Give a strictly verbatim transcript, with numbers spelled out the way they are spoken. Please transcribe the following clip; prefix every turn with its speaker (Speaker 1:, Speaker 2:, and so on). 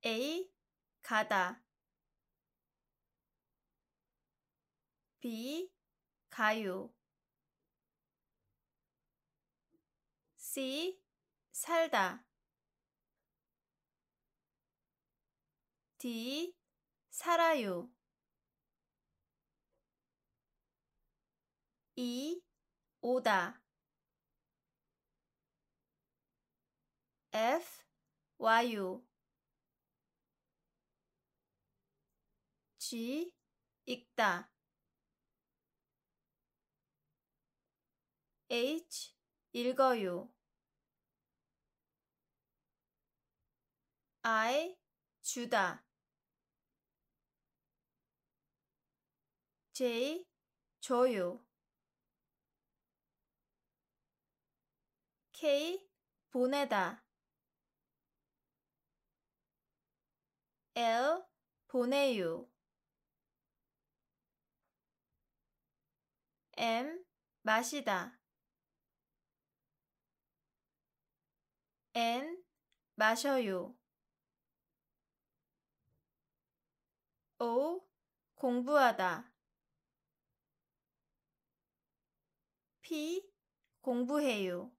Speaker 1: A. 가다. B. 가요. C. 살다. D. 살아요. E. 오다. F. 와요. G. 읽다. H. 읽어요. I. 주다. J. 줘요. K. 보내다. L. 보내요. M. 마시다. N. 마셔요. O. 공부하다. P. 공부해요.